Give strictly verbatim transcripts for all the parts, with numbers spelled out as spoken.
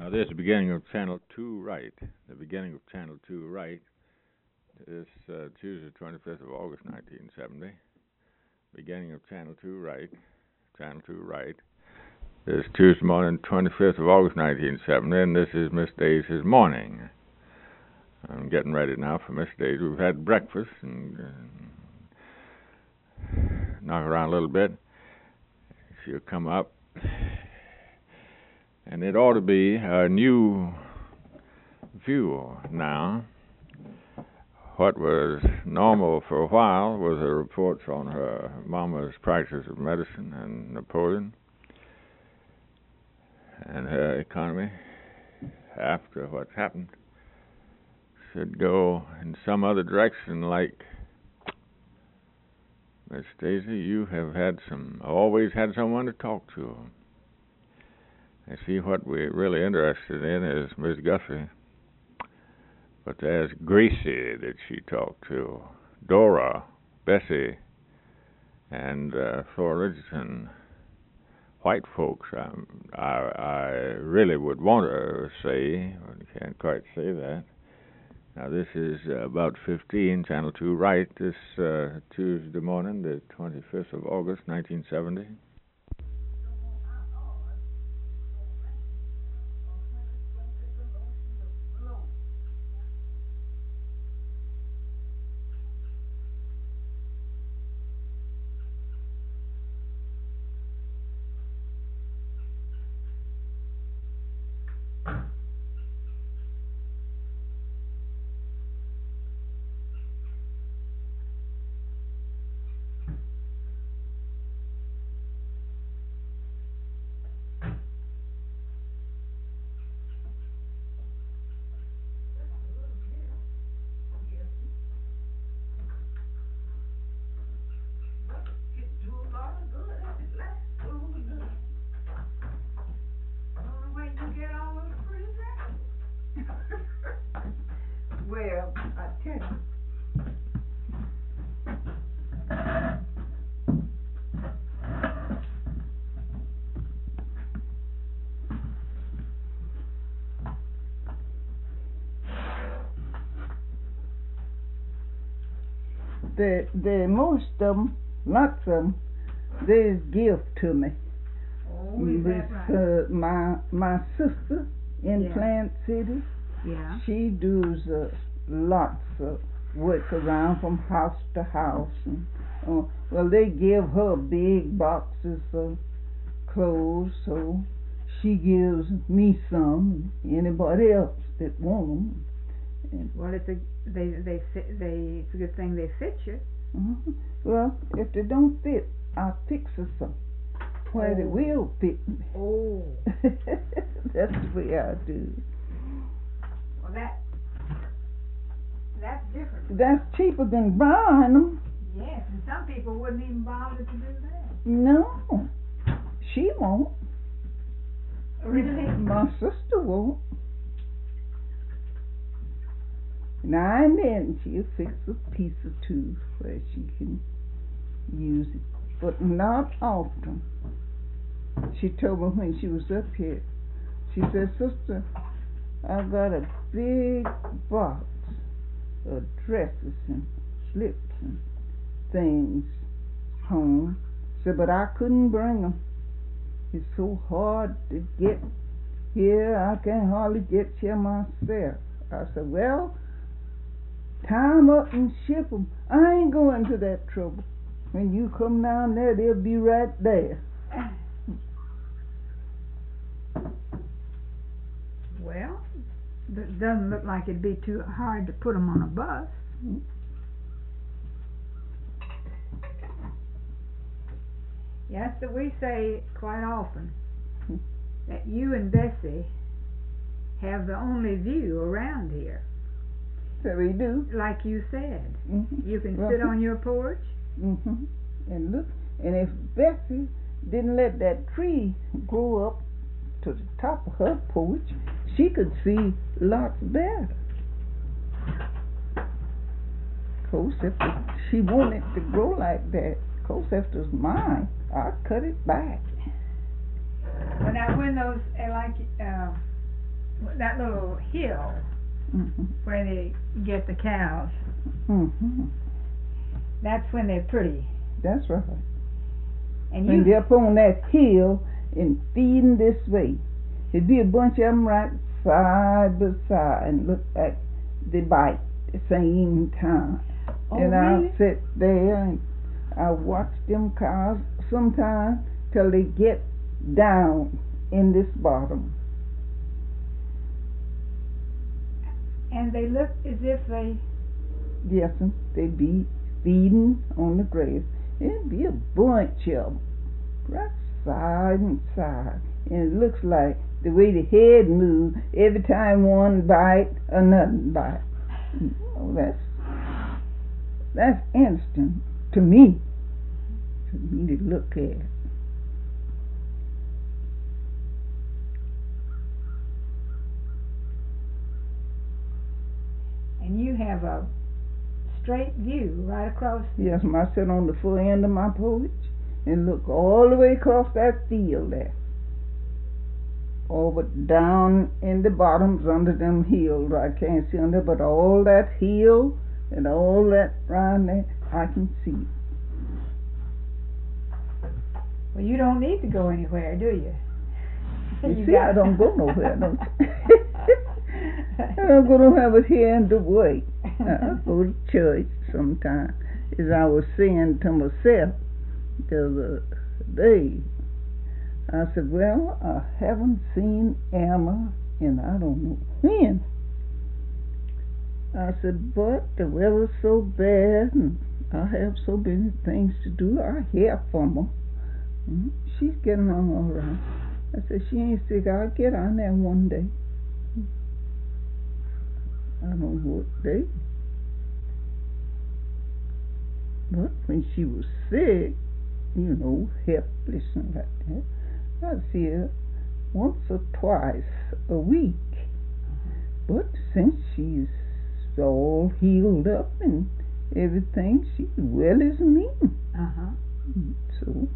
Now, this is the beginning of Channel two Right. The beginning of Channel two Right is uh, Tuesday, twenty-fifth of August, nineteen seventy. Beginning of Channel two Right. Channel two Right. This is Tuesday morning, twenty-fifth of August, nineteen seventy, and this is Miss Dais's morning. I'm getting ready now for Miss Daisy. We've had breakfast and uh, knock around a little bit. She'll come up. And it ought to be a new view now. What was normal for a while was the reports on her mama's practice of medicine and Napoleon and her economy after what's happened should go in some other direction. Like Miss Daisy, you have had some, always had someone to talk to. I see what we're really interested in is Miss Guthrie. But there's Gracie that she talked to, Dora, Bessie, and uh, Flora Richardson. White folks, um, I, I really would want to say, but can't quite say that. Now this is uh, about fifteen, Channel two Right, this uh, Tuesday morning, the twenty-fifth of August, nineteen seventy. Well, I tell you. The, the most of them, lots of them, they give to me. Oh, is that right? Uh, my, my sister in Yeah. Plant City, Yeah. she does uh, lots of work around from house to house. And, uh, well, they give her big boxes of clothes, so she gives me some, and anybody else that want them. And, Well, it's a they they fit they it's a good thing they fit you. uh, well, if they don't fit, I'll fix her some where they Oh. will fit me. Oh. That's the way I do. Well, that that's different. That's cheaper than buying them. Yes, and some people wouldn't even bother to do that. No, she won't. Really? My sister won't. Now and then she'll fix a piece or two where she can use it, but not often. She told me when she was up here, she said, "Sister, I got a big box of dresses and slips and things home." Said, "But I couldn't bring them. It's so hard to get here. I can hardly get here myself." I said, "Well, tie 'em up and ship 'em. I ain't going to that trouble. When you come down there, they'll be right there." Well, it doesn't look like it'd be too hard to put them on a bus. Yes, that we say quite often that you and Bessie have the only view around here. So we do. Like you said, Mm-hmm. you can Well, sit on your porch. Mm-hmm. And look, and if Bessie didn't let that tree grow up to the top of her porch, she could see lots better. Of course, if she wanted to grow like that, of course, if it was mine, I'd cut it back. Well, now when those uh, like uh, that little hill Mm-hmm. where they get the cows. Mm-hmm. That's when they're pretty. That's right. And When you, they're up on that hill and feeding this way, there'd be a bunch of them right side by side and look like they bite the same time. oh and really? I sit there and I watch them cows sometimes till they get down in this bottom. And they look as if they. Yes, and they be feeding on the grass. It'd be a bunch of them, right side and side. And it looks like the way the head moves, every time one bite, another bite. Oh, that's that's interesting to me, to me to look at. And you have a straight view right across. Yes, I sit on the far end of my porch and look all the way across that field there. Over down in the bottoms under them hills. I can't see under, but all that hill and all that round there, I can see. Well, you don't need to go anywhere, do you? You, you see, I don't go nowhere, don't you? I don't go nowhere but here in the way. I go to church sometimes. As I was saying to myself the other day, I said, well, I haven't seen Emma in I don't know when. I said, but the weather's so bad and I have so many things to do. I hear from her. Mm-hmm. She's getting on all right. I said, she ain't sick. I'll get on there one day. I don't know what day. But when she was sick, you know, helpless and like that, I'd see her once or twice a week. But since she's all healed up and everything, she's well as me. Uh-huh. So,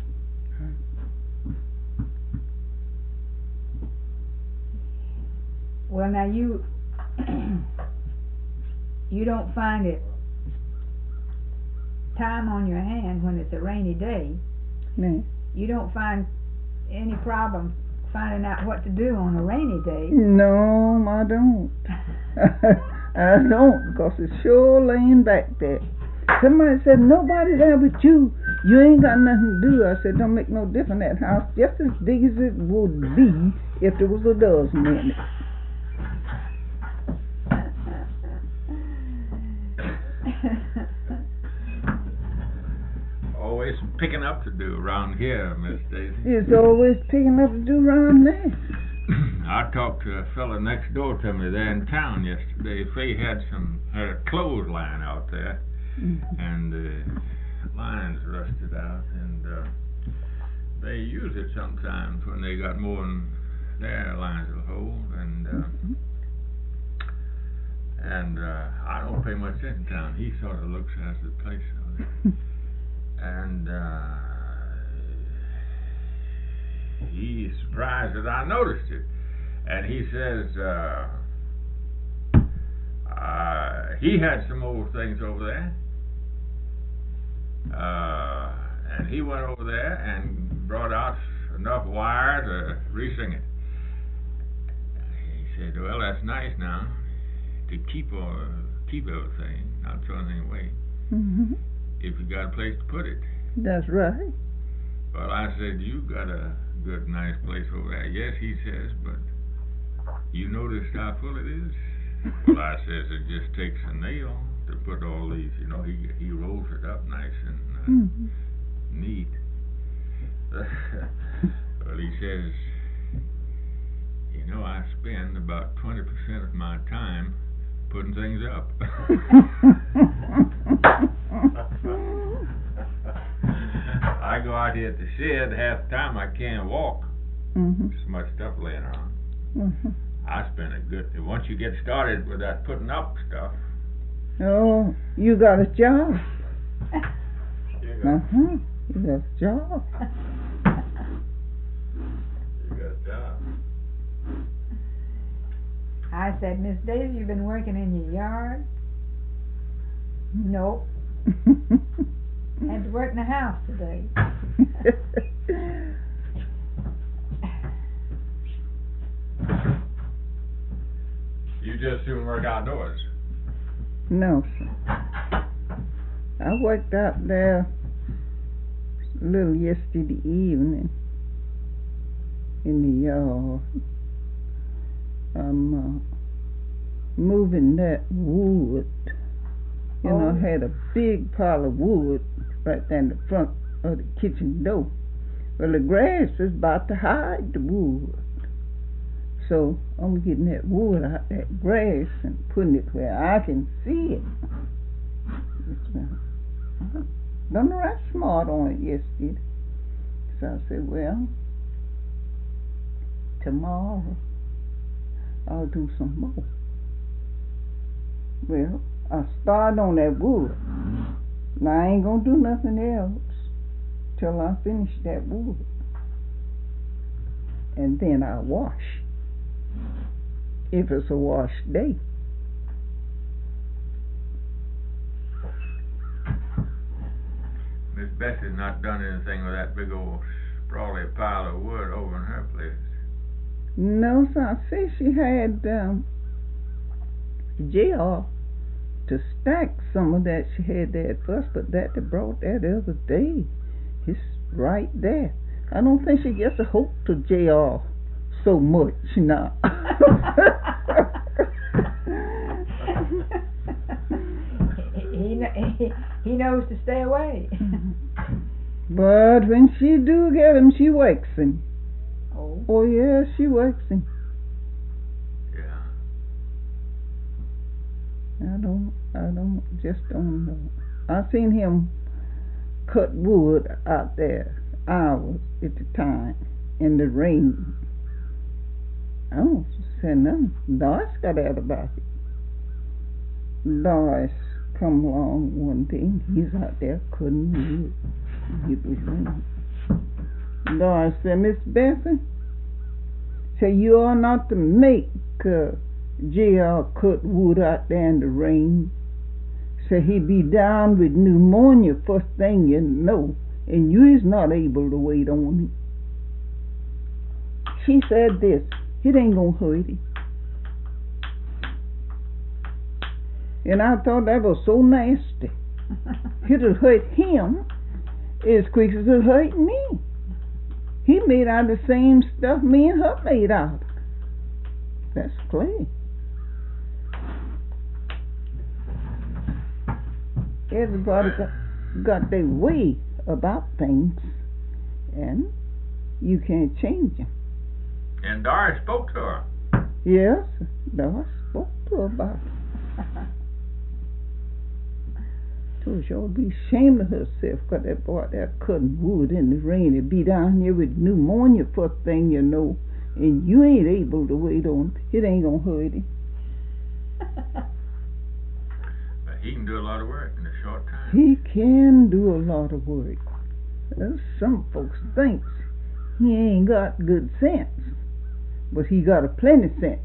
well, now you you don't find it time on your hand when it's a rainy day. no. You don't find any problem finding out what to do on a rainy day. No, I don't. I don't, because it's sure laying back there. Somebody said, nobody there but you. You ain't got nothing to do. I said, don't make no difference. That house just as big as it would be if there was a dozen in it. Always picking up to do around here, Miss Daisy. It's always picking up to do around there. I talked to a fella next door to me there in town yesterday. They had some had a clothesline out there, mm-hmm. and the lines rusted out, and uh, they use it sometimes when they got more than their lines will hold, and uh, mm-hmm. and uh, I don't pay much attention to town. He sort of looks at the place over there. And uh, he's surprised that I noticed it. And he says uh, uh, he had some old things over there. Uh, and he went over there and brought out enough wire to re-sing it. He said, well, that's nice now, to keep uh, keep everything, not throw anything away. Mm-hmm. If you got a place to put it. That's right. Well, I said, you got a good, nice place over there. Yes, he says, but you noticed how full it is? Well, I says, it just takes a nail to put all these, you know, he he rolls it up nice and uh, mm-hmm. neat. Well, he says, you know, I spend about twenty percent of my time putting things up. I go out here at the shed, half the time I can't walk. Mm-hmm. So much stuff laying around. Mm-hmm. I spend a good, once you get started with that putting up stuff. Oh, you got a job. You got, uh-huh. You got a job. You got a job. I said, Miss Daisy, you been working in your yard? Nope. Had to work in the house today. You just soon work outdoors? No, sir. I worked out there a little yesterday evening in the yard. I'm uh, moving that wood. You know, I had a big pile of wood right there in the front of the kitchen door. Well, the grass is about to hide the wood. So I'm getting that wood out that grass and putting it where I can see it. I done right smart on it yesterday. So I said, well, tomorrow I'll do some more. Well, I started on that wood. Now I ain't gonna do nothing else till I finish that wood. And then I'll wash. If it's a wash day. Miss Bessie's not done anything with that big old sprawly pile of wood over in her place. No, sir. I see she had um, J R to stack some of that she had there at first, but that they brought that the other day. It's right there. I don't think she gets a hope to J R so much now. he, he he knows to stay away. But when she do get him, she wakes him. Oh. Oh yeah, she wakes him. Yeah. I don't, I don't, just don't know. I seen him cut wood out there hours at the time in the rain. I don't say nothing. Doris got out about it. Doris come along one day and he's out there cutting wood. It was raining. Doris said, Miss Bessie, say you are not to make uh, J R cut wood out there in the rain. Say he be down with pneumonia first thing you know, and you is not able to wait on him. She said this, it ain't gonna hurt him. And I thought that was so nasty. It'll hurt him as quick as it'll hurt me. He made out of the same stuff me and her made out. That's clay. Everybody got, got their way about things, and you can't change them. And Doris spoke to her. Yes, Doris spoke to her about it. So she ought to be ashamed of herself, because that boy there cutting wood in the rain and be down here with pneumonia first thing you know, and you ain't able to wait on it. It ain't gonna hurt him. But he can do a lot of work in a short time. He can do a lot of work. Well, some folks thinks he ain't got good sense, but he got a plenty sense.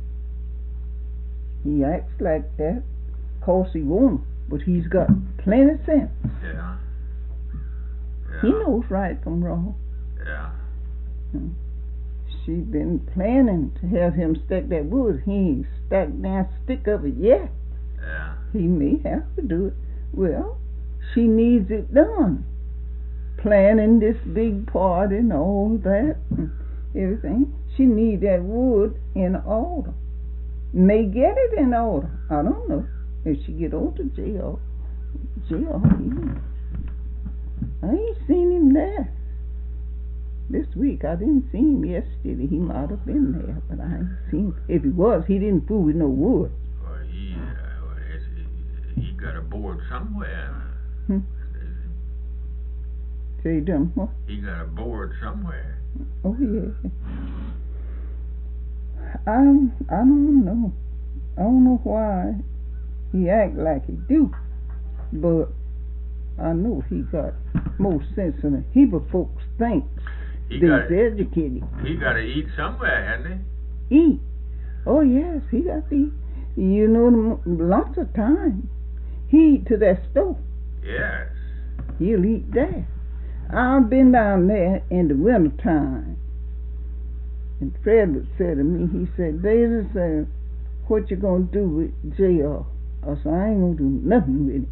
He acts like that, 'cause he won't, but he's got plenty sense. Yeah. Yeah. He knows right from wrong. Yeah. Hmm. She been planning to have him stack that wood. He ain't stacked that stick of it yet. Yeah. He may have to do it. Well, she needs it done. Planning this big party and all that and everything. She need that wood in order. May get it in order. I don't know. If she get over to jail, jail, he, I ain't seen him there. This week I didn't see him yesterday. He might have been there, but I ain't seen him. If he was, he didn't fool with no wood. Well, he, uh, well, he, he got a board somewhere. Hmm. So he done what? He got a board somewhere. Oh yeah. I I don't know. I don't know why he act like he do, but I know he got more sense than a heap of folks think. He They's got educated. He got to eat somewhere, hasn't Eat. Oh yes, he got the, you know, lots of time. He eat to that stove. Yes. He'll eat there. I've been down there in the winter time, and Fred would say to me, he said, Daisy said, what you gonna do with J R? I said, I ain't gonna do nothing with him.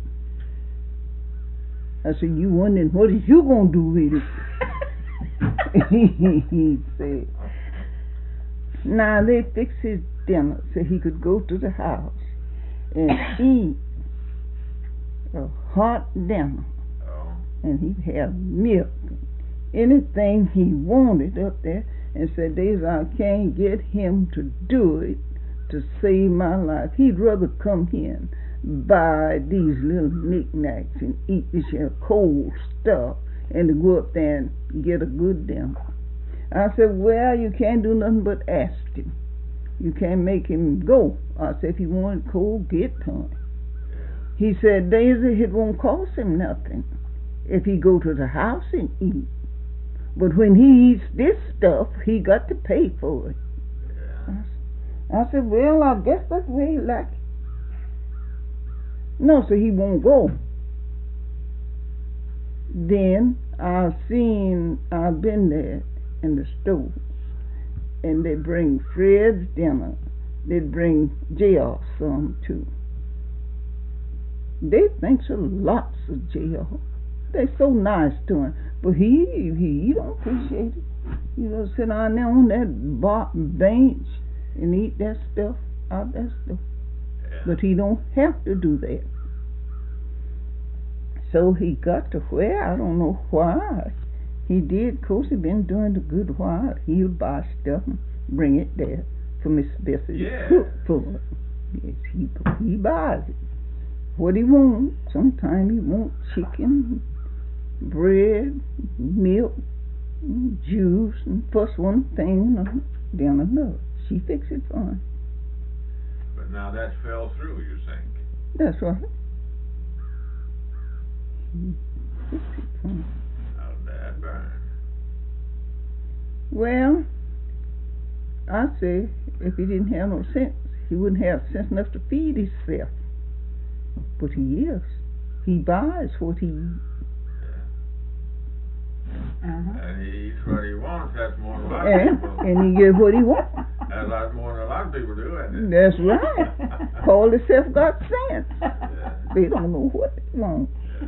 I said, you wondering what is you gonna do with it? He said, now they fix his dinner so he could go to the house and eat a hot dinner. Oh. And he'd have milk, anything he wanted up there, and said, Daisy, I can't get him to do it to save my life. He'd rather come here and buy these little knickknacks and eat this here cold stuff and to go up there and get a good dinner. I said, well, you can't do nothing but ask him. You can't make him go. I said, if he wanted cold, get to him. He said, Daisy, it won't cost him nothing if he go to the house and eat. But when he eats this stuff, he got to pay for it. Yeah. I said, well, I guess that's the way he like it. No, so he won't go. Then I've seen, I've been there in the stove, and they bring Fred's dinner. They bring J R some too. They think so lots of J R. They're so nice to him, but he he, he don't appreciate it. You know, sit down there on that bar bench and eat that stuff out that stuff. Yeah. But he don't have to do that. So he got to where, I don't know why. He did, of course, he been doing it a good while. He'll buy stuff and bring it there for Miss Bessie Yeah. to cook for. Yes, he he buys it. What he wants. Sometimes he wants chicken, bread, milk, juice, and first one thing, and then another. She fix it for him. But now that fell through, you think? That's right. She fix it for him. How'd that burn? Well, I say if he didn't have no sense, he wouldn't have sense enough to feed himself. But he is. He buys what he eats. Uh-huh. And he eats what he wants. That's more than a lot of And, people. and he gets what he wants. That's a lot more than a lot of people do, isn't it? That's right. Call himself got sense. Yeah. They don't know what they want. Yeah.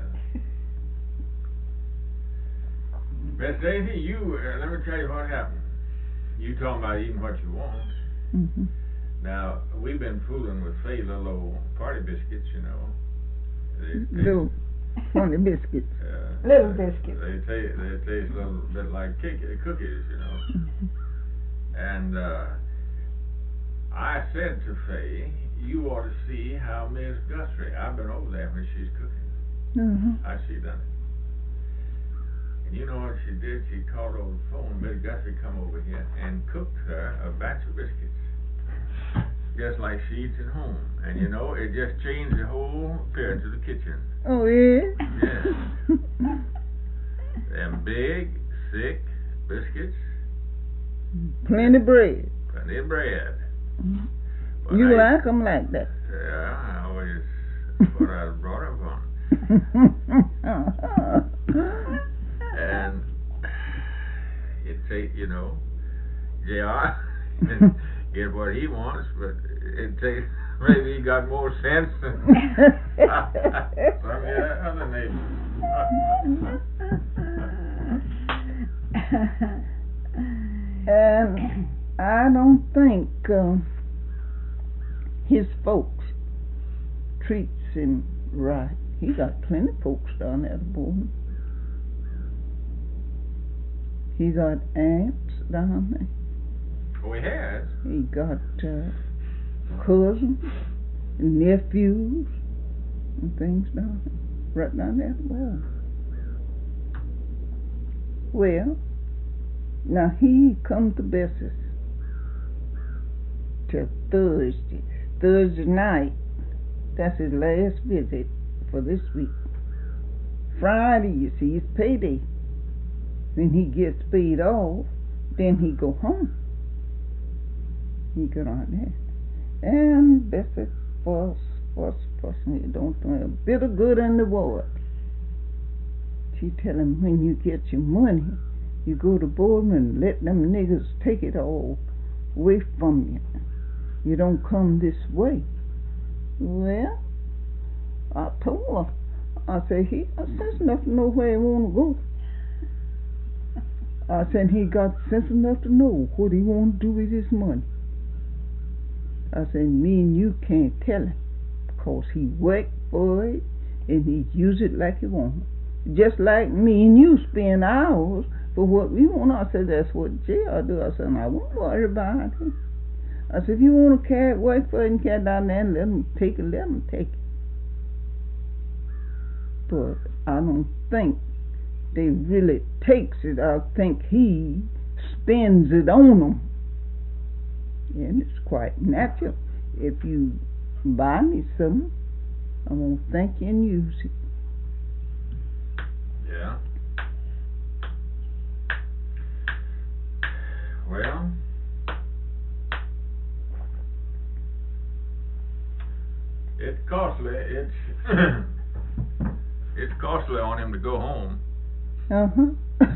Miss Daisy, you, uh, let me tell you what happened. You talking about eating what you want. Mm-hmm. Now, we've been fooling with Faye little old party biscuits, you know. They, they, Little funny biscuits. uh, Little biscuits. They taste, they taste a little bit like kick, cookies, you know. Mm-hmm. And uh, I said to Faye, you ought to see how Miss Guthrie, I've been over there when she's cooking. Mm-hmm. I see done it. And you know what she did? She called over the phone. Miss Guthrie come over here and cooked her a batch of biscuits, just like she eats at home. And you know, it just changed the whole appearance of the kitchen. Oh, yeah? Yes. Them big, thick biscuits, Plenty bread. plenty of bread. Mm-hmm. But You I, like 'em like that. Yeah, I always, that's what I was brought up on. And it take, you know, J R get what he wants, but it takes, maybe he got more sense than some of your other neighbors. And I don't think uh, his folks treats him right. He got plenty of folks down there, the boy. He got aunts down there. Oh, he has? He got uh, cousins and nephews and things down there, right down there at the boy. Well, now he come to Bessie's till Thursday. Thursday night. That's his last visit for this week. Friday, you see, is payday. When he gets paid off, then he go home. he got on there. And Bessie fuss, fuss, fuss. And he don't do a bit of good in the world. She tell him when you get your money, you go to Bowden and let them niggers take it all away from you. You don't come this way. Well, I told her. I said, he got sense enough to know where he want to go. I said, he got sense enough to know what he want to do with his money. I said, me and you can't tell him, because he worked for it and he use it like he want. Just like me and you spend hours for what we want. I said, that's what jail do. I said, I won't worry about it. I said, if you want to carry, work for it and carry down there and let them take it, let them take it. But I don't think they really takes it. I think he spends it on them. And it's quite natural. If you buy me something, I'm going to thank you and use it. Yeah. Well, it's costly. It's it's costly on him to go home. Uh huh.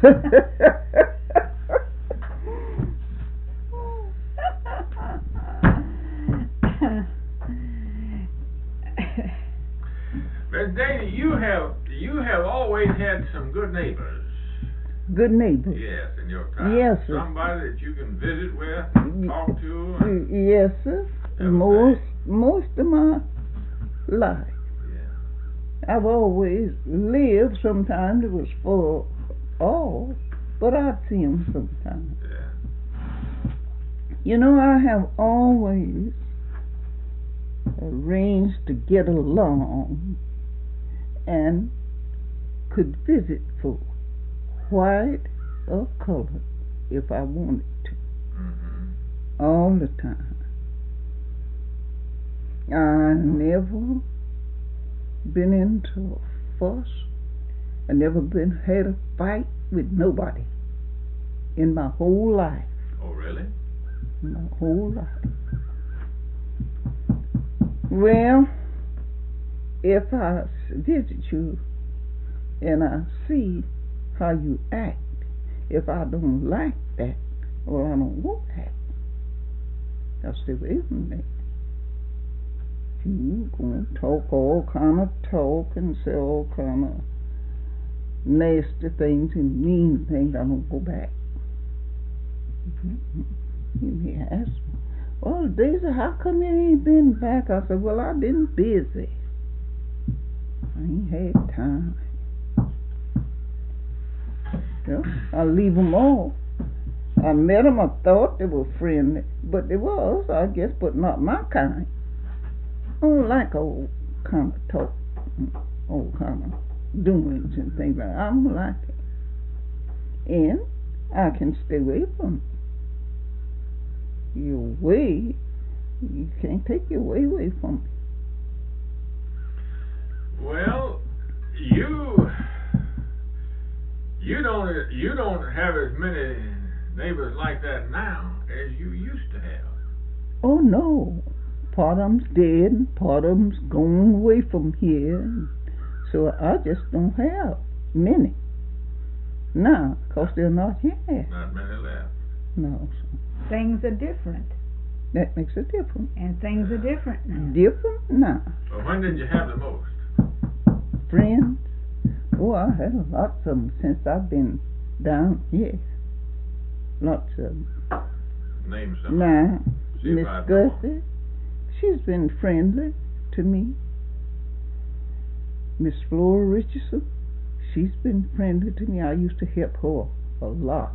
Miss Dana, you have you have always had some good neighbors. Good neighbors. Yes, in your time. Yes, sir. Somebody that you can visit with, talk to. And yes, sir. Most most of my life. Yeah. I've always lived. Sometimes it was for all, but I'd see them sometimes. Yeah. You know, I have always arranged to get along and could visit folk, white or colored, if I wanted to. Mm-hmm. All the time. I never been into a fuss. I never been had a fight with nobody in my whole life. Oh, really? My whole life. Well, if I visit you and I see how you act, if I don't like that, or I don't want that, I'll stay away from that. You gonna talk all kind of talk and say all kind of nasty things and mean things, I don't go back. Mm-hmm. You may ask me, well, Daisy, how come you ain't been back? I said, well, I've been busy. I ain't had time. Well, I leave them all. I met them, I thought they were friendly, but they was, I guess, but not my kind. I don't like old kind of talk, old kind of doings and things like that. I don't like it. And I can stay away from it. Your way, you can't take your way away from it. Well, you you don't you don't have as many neighbors like that now as you used to have. Oh no, part of them's dead, and part of them's going away from here, so I just don't have many now, cause they're not here. Not many left. No. Things are different, That makes a difference. and things are different now. Different now. Well, when did you have the most? Friends? Oh, I had lots of them since I've been down here. Lots of them. Name some. Now, See if Miss I know. Gussie, she's been friendly to me. Miss Flora Richardson, she's been friendly to me. I used to help her a lot.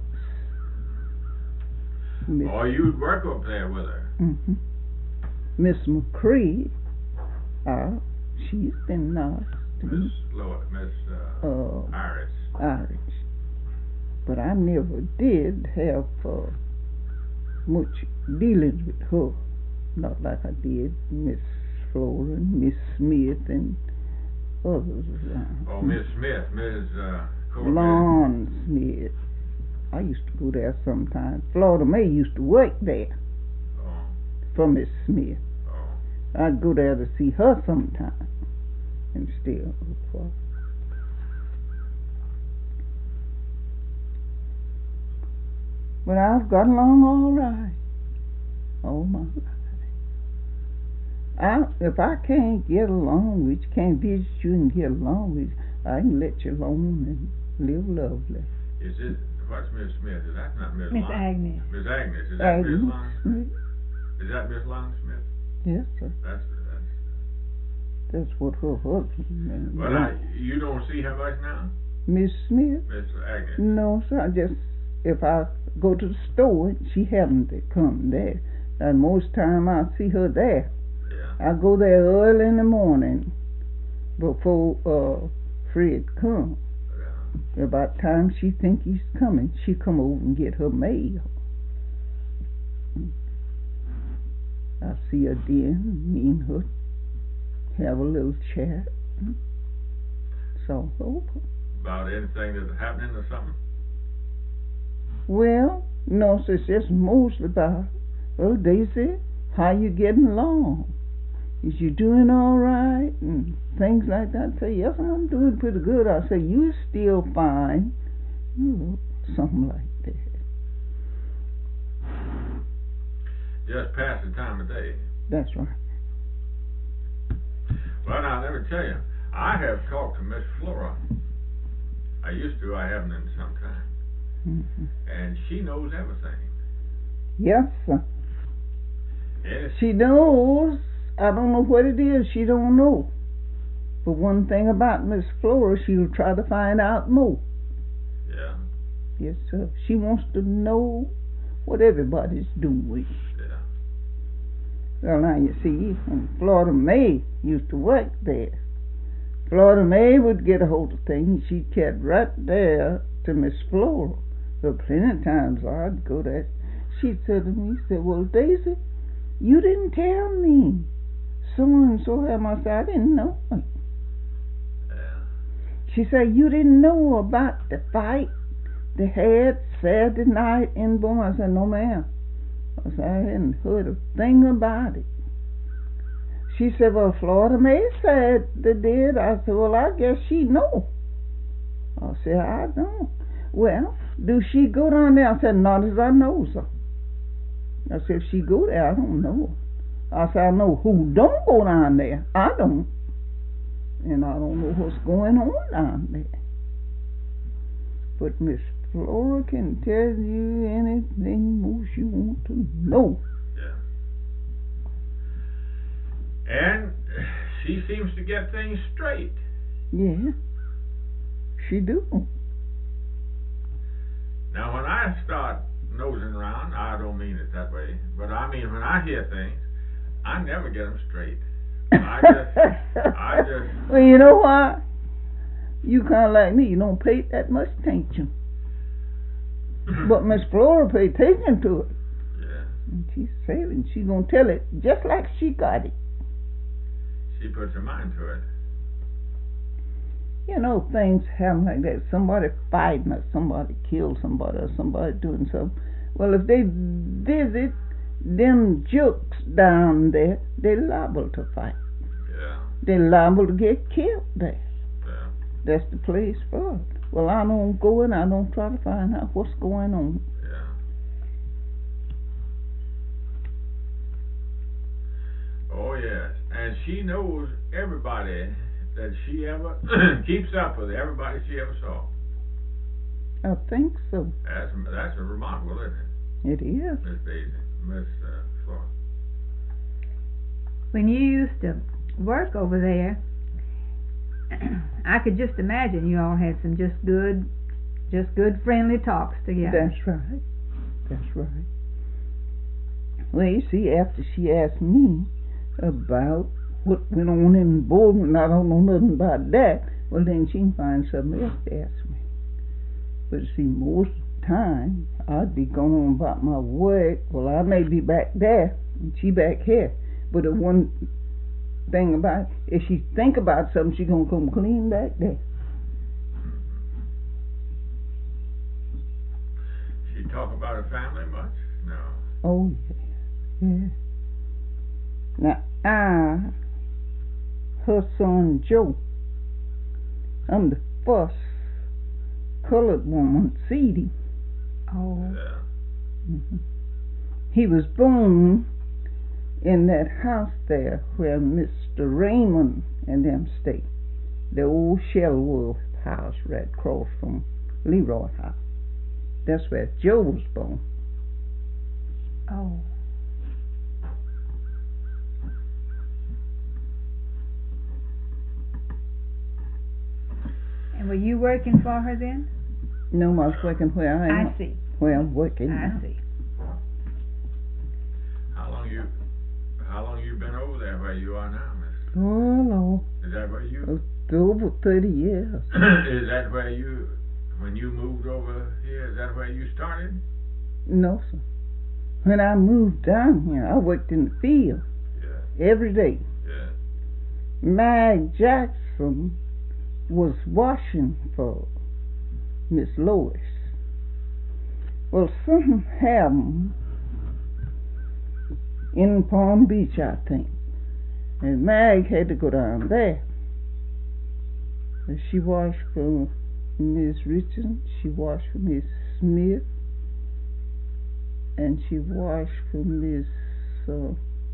Miss Oh, you'd work up there with her. Mm-hmm. Miss McCree, uh, she's been nice to Miss me. Lord, Miss uh, Uh, Iris. Irish. But I never did have uh, much dealings with her. Not like I did Miss Flora and Miss Smith and others around. Oh, Miss Smith, Miss uh, Corbett. Lon Smith. I used to go there sometimes. Florida May used to work there. Oh. for Miss Smith. Oh. I'd go there to see her sometime and still look for her. But I've got along all right all my life. I, if I can't get along with you, can't visit you and get along with you, I can let you alone and live lovely. Is it, what's Miss Smith? Is that not Miss Miss Long? Agnes. Miss Agnes. Is that Agnes Miss Long? Smith. Is that Miss Long Smith? Yes, sir. That's, that's, That's what her husband and well, I, you don't see her much now? Miss Smith? Miss Agnes? No, sir. I just, if I go to the store, she happens to come there. And most time I see her there. Yeah. I go there early in the morning before uh, Fred comes. Yeah. About time she think he's coming, she come over and get her mail. I see her then, me and her have a little chat. So over. About anything that's happening or something? Well, no, so it's just mostly about, well, Daisy, how you getting along? Is you doing all right? And things like that. I say, yes, I'm doing pretty good. I say, you still fine. You know, something like that. Just pass the time of day. That's right. Well, now, let me tell you, I have talked to Miss Flora. I used to, I haven't in some time. Mm-hmm. And she knows everything. Yes, sir. Yes. She knows. I don't know what it is she don't know. But one thing about Miss Flora, she'll try to find out more. Yeah. Yes, sir. She wants to know what everybody's doing. Yeah. Well, now you see, when Florida May used to work there, Florida May would get a hold of things. She'd get right there to Miss Flora. But plenty of times I'd go there. She'd say to me, said, well, Daisy, you didn't tell me. So and so had my say, I didn't know it. Yeah. She said, you didn't know about the fight they had Saturday night in Beaumont. I said, no, ma'am. I said, I hadn't heard a thing about it. She said, well, Florida May said they did. I said, well, I guess she know. I said, I don't. Well, do she go down there? I said, not as I know, sir. I said, if she go there, I don't know. I said, I know who don't go down there. I don't. And I don't know what's going on down there. But Miss Flora can tell you anything most you want to know. Yeah. And she seems to get things straight. Yeah, she do. Now, when I start nosing around, I don't mean it that way, but I mean when I hear things, I never get them straight. I just, I just. Well, you know what? You kind of like me. You don't pay that much attention. But Miss Flora paid attention to it. Yeah. And she's saying she's gonna tell it just like she got it. She puts her mind to it. You know, things happen like that. Somebody fighting or somebody killed somebody or somebody doing something. Well, if they visit them jokes down there, they're liable to fight. Yeah. They're liable to get killed there. Yeah. That's the place for it. Well, I don't go in, I don't try to find out what's going on. Yeah. Oh, yes. And she knows everybody that she ever keeps up with, everybody she ever saw. I think so. That's, that's a remarkable, isn't it? It is. Miss Daisy, Miss uh, Flora. When you used to work over there, I could just imagine you all had some just good, just good friendly talks together. That's right. That's right. Well, you see, after she asked me about what went on in Bowling, I don't know nothing about that. Well, then she can find something else to ask me. But see, most of the time, I'd be going on about my work. Well, I may be back there, and she back here. But the one thing about it, if she think about something, she gonna come clean back there. She talk about her family much? No. Oh, yeah. Yeah. Now, I, her son Joe, I'm the first colored woman see him. Oh. Yeah. Mm-hmm. He was born in that house there where Mister Raymond and them stay. The old Shellworth house right across from Leroy House. That's where Joe was born. Oh. And were you working for her then? No, I was working where I am. I see. Where I'm working I now. see. How long you? How long you been over there where you are now, Miss? Oh, no. Is that where you? It's over thirty years. Is that where you? When you moved over here, is that where you started? No, sir. When I moved down here, I worked in the field Yeah. every day. Yeah. Mag Jackson was washing for Miss Lois. Well, something happened in Palm Beach, I think. And Mag had to go down there. And she washed for Miss Richardson, she washed for Miss Smith, and she washed for Miss uh,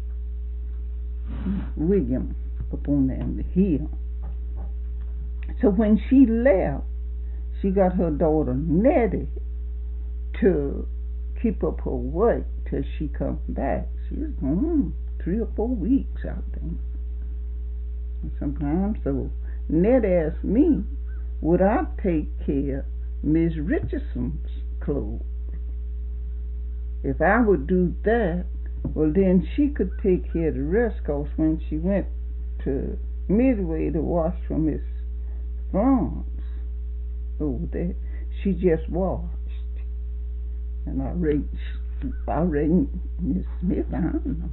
William up on there on the hill. So when she left, she got her daughter Nettie to keep up her work till she come back. She was gone three or four weeks, I think. And sometimes, so Nettie asked me, would I take care of Miss Richardson's clothes? If I would do that, well, then she could take care of the rest, cause when she went to Midway to wash for Miss Florence over there, she just washed. And I read, I read Miss Smith, I don't know.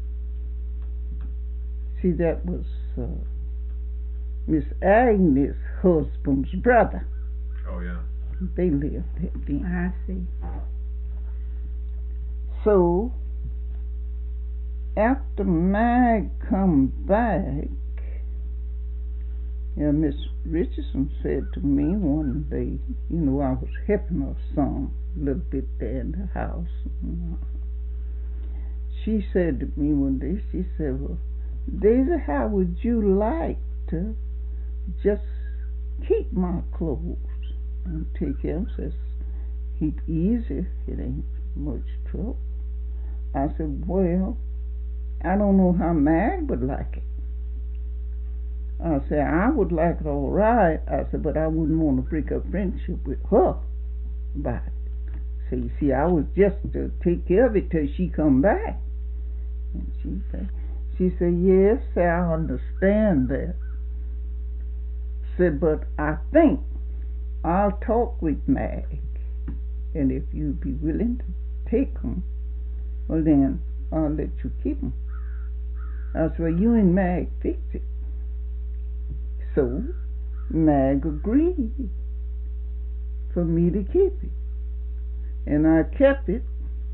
See, that was uh, Miss Agnes' husband's brother. Oh yeah. They lived there then. I see. So, after Mag come back, yeah, Miss Richardson said to me one day, you know, I was helping her some a little bit there in the house. She said to me one day, she said, well, Daisy, how would you like to just keep my clothes and take care of them? Says, keep easy, it ain't much trouble. I said, well, I don't know how Mag would like it. I said, I would like it all right. I said, but I wouldn't want to break up friendship with her about it. So you see, I was just to take care of it till she come back. And she said, she said, yes, I understand that. Said, but I think I'll talk with Mag, and if you'd be willing to take them, well then I'll let you keep them. I said, well, you and Mag fix it. So Mag agreed for me to keep it, and I kept it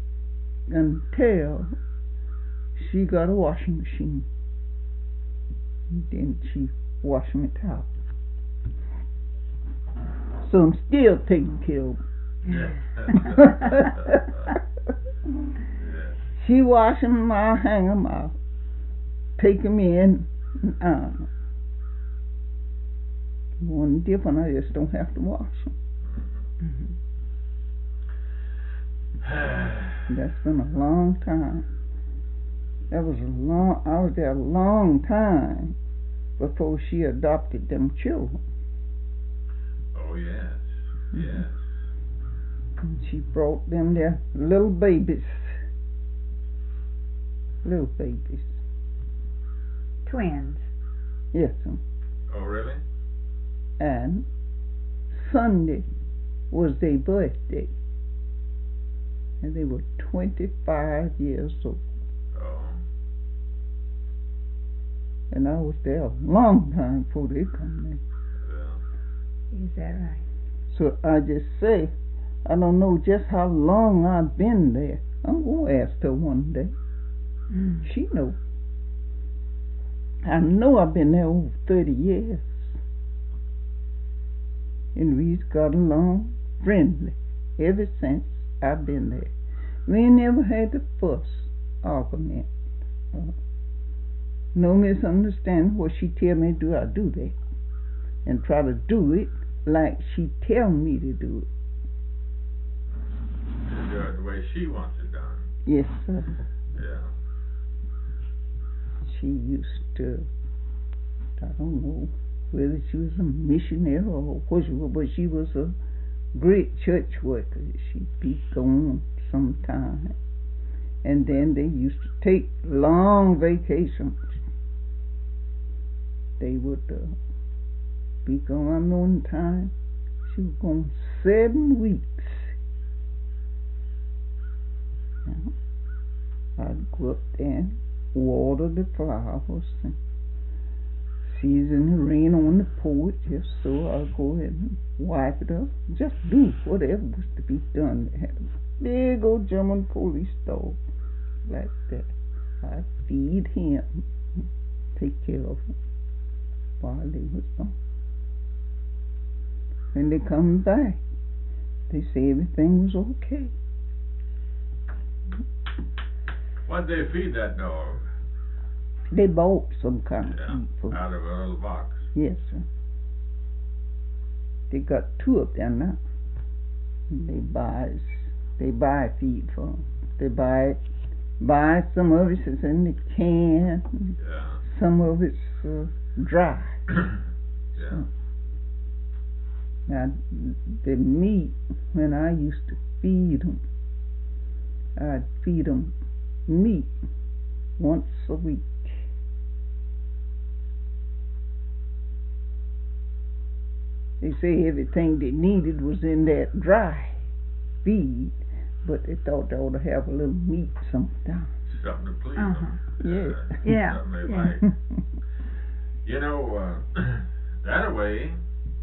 until she got a washing machine. And then she washed my towels. So I'm still taking care of them. She wash them, I hang them out, take them in, and iron them. One different, I just don't have to wash them. Mm-hmm. That's been a long time. That was a long, I was there a long time before she adopted them children. Oh yes, yes. And she brought them their little babies. Little babies. Twins. Yes, sir. Oh really? And Sunday was their birthday. And they were twenty-five years old. Oh. And I was there a long time before they come in. Yeah. Is that right? So I just say, I don't know just how long I've been there. I'm going to ask her one day. Mm. She knows. I know I've been there over thirty years. And we've got along friendly ever since I've been there. We never had to fuss, argument, uh, no misunderstanding. What she tell me to do, I do that. And try to do it like she tell me to do it. You do it the way she wants it done. Yes, sir. Yeah. She used to, I don't know whether she was a missionary or what she was, but she was a great church worker. She'd be gone sometime. And then they used to take long vacations. They would uh, be gone. I know one time she was gone seven weeks. Yeah. I'd go up there and water the flowers and season the rain on the porch. If so, I'll go ahead and wipe it up. Just do whatever was to be done. They had a big old German police dog like that. I'd feed him, take care of him while they was gone. When they come back, they say everything was okay. What'd they feed that dog? They bought some kind Yeah, of food. out of a little box. Yes, sir. They got two up there now. They buy, they buy feed for them. They buy, buy some of it's in the can. Yeah. Some of it's uh, dry. Yeah. So, now the meat, when I used to feed them, I'd feed them meat once a week. They say everything they needed was in that dry feed, but they thought they ought to have a little meat sometimes. Something to please Uh-huh. them. Yeah. Yeah. Something they Yeah. like. You know, uh, that way,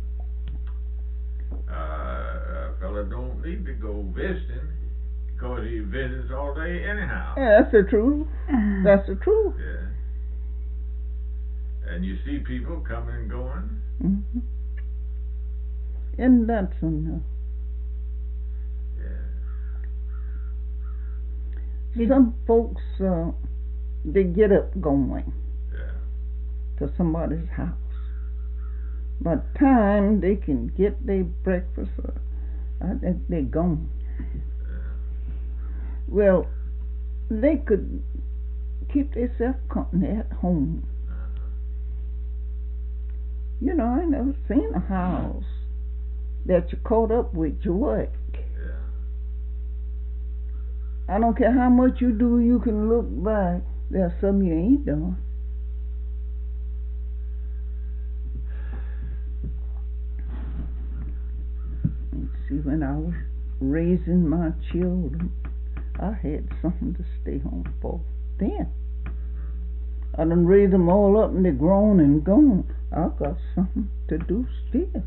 uh, a fella don't need to go visiting, because he visits all day anyhow. Yeah, that's the truth. That's the truth. Yeah. And you see people coming and going. Mm-hmm. And that's enough. Yeah. Some folks, uh, they get up going Yeah. to somebody's house. By the time they can get their breakfast, uh, uh, they're gone. Yeah. Well, they could keep themselves company at home. Uh-huh. You know, I never seen a house that you caught up with your work. Yeah. I don't care how much you do, you can look back. There's some you ain't done. And see, when I was raising my children, I had something to stay home for then. I done raised them all up and they're grown and gone. I got something to do still.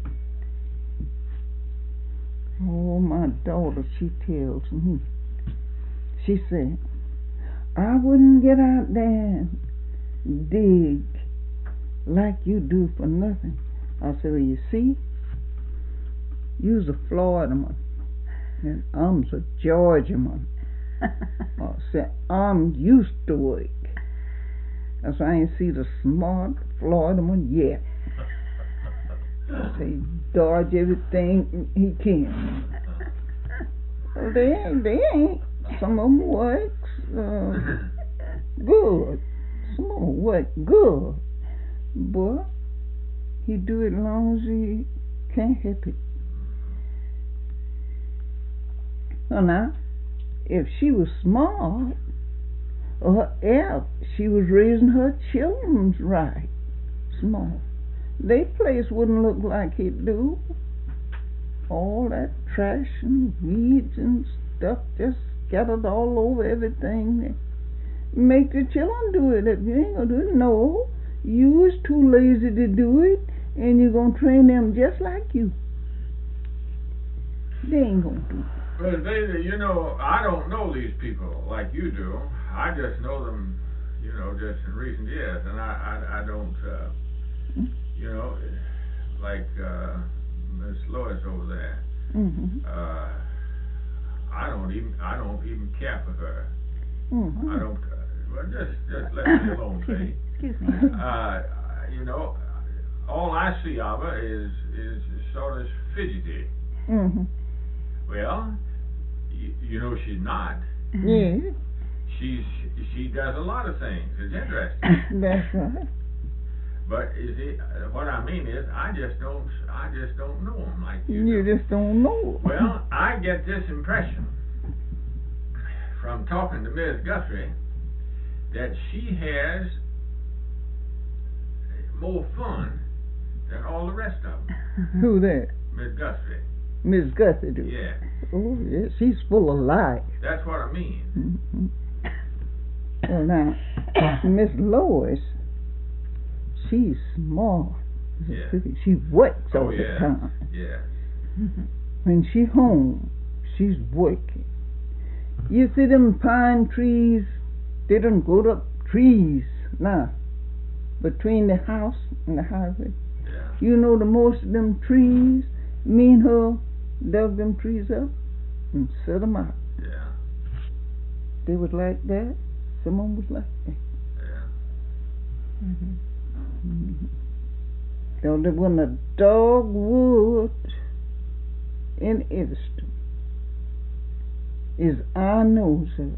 Oh, my daughter, she tells me. She said, I wouldn't get out there and dig like you do for nothing. I said, well, you see, you's a Florida man, and I'm a Georgia man. I said, I'm used to work. I said, I ain't see the smart Florida man yet. I say, dodge everything he can. Well, they ain't, they ain't. Some of them works uh, good. Some of them work good. But he do it as long as he can't help it. Well, now, if she was smart, or if she was raising her children right, smart, their place wouldn't look like it do. All that trash and weeds and stuff just scattered all over everything. Make the children do it. If you ain't gonna do it, no. You was too lazy to do it, and you're gonna train them just like you. They ain't gonna do it. But they, you know, I don't know these people like you do. I just know them you know, just in recent years, and I, I, I don't, uh, you know, like uh, Miss Lois over there. Mm-hmm. Uh, I don't even, I don't even care for her. Mm-hmm. I don't. Uh, well, just, just let me alone, lady. Excuse me. Uh, you know, all I see of her is, is sort of fidgety. Mm-hmm. Well, you, you know, she's not. Yeah, She's, she does a lot of things. It's interesting. that's right. But is it, uh, what I mean is, I just don't, I just don't know them like you, You do. just don't know. Well, I get this impression from talking to Miss Guthrie that she has more fun than all the rest of them. Who that? Miss Guthrie. Miss Gussie do. Yeah, Oh, yeah, she's full of life. that's what I mean. Mm-hmm. Well, now, Miss Lois, she's smart. Yeah. She works Oh all yeah, the time. yeah. When she home, she's working. You see them pine trees, they done growed up trees now between the house and the highway. Yeah. You know the most of them trees, me and her dug them trees up and set them out. Yeah. They was like that, some of them was like that. Yeah. Mm-hmm. Mm-hmm. Now there wasn't a dogwood in Evanston is I knows of.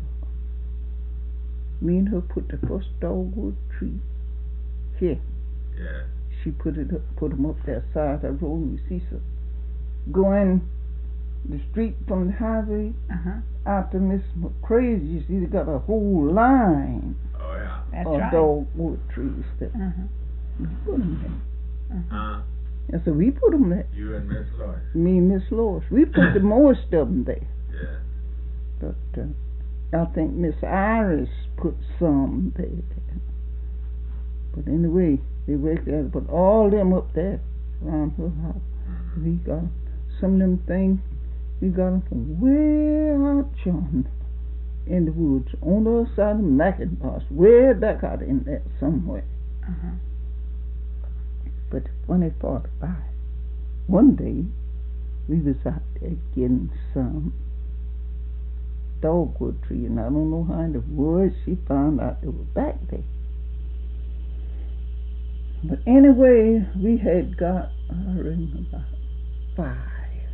Me and her put the first dogwood tree here. Yeah. She put it up, put them up that side of the road. And you see some going the street from the highway Uh-huh. out to Miss McCrae's. You see, they got a whole line Oh yeah. That's of right. dogwood trees there. Uh-huh. We put them there. Uh-huh. Huh? And so we put them there. You and Miss Lois. Me and Miss Lois. We put the most of them there. Yeah. But uh, I think Miss Iris put some there. But anyway, they worked at it. But all them up there around her house, Mhm. we got some of them things. We got them from way out yonder in the woods, on the other side of Macintosh, way back out in there somewhere. Uh-huh. But the funny part about it, one day we was out there getting some dogwood tree, and I don't know how in the woods she found out they were back there. But anyway, we had got, I remember, about five.